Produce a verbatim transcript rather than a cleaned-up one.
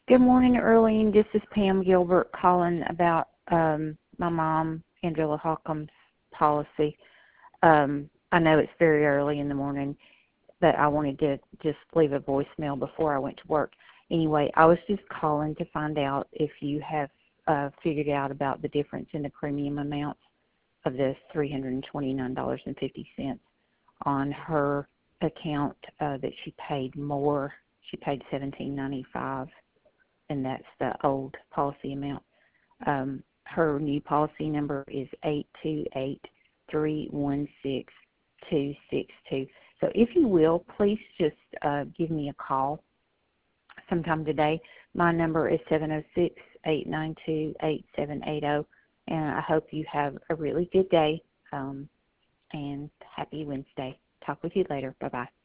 Good morning, Earlene. This is Pam Gilbert calling about um, my mom, Angela Holcomb's policy. Um, I know it's very early in the morning, but I wanted to just leave a voicemail before I went to work. Anyway, I was just calling to find out if you have uh, figured out about the difference in the premium amounts of the three hundred twenty-nine dollars and fifty cents on her account uh, that she paid more. She paid seventeen ninety-five, and that's the old policy amount. Um, her new policy number is eight two eight, three one six, two six two. So if you will, please just uh, give me a call sometime today. My number is seven oh six, eight nine two, eight seven eight zero, and I hope you have a really good day um, and happy Wednesday. Talk with you later. Bye-bye.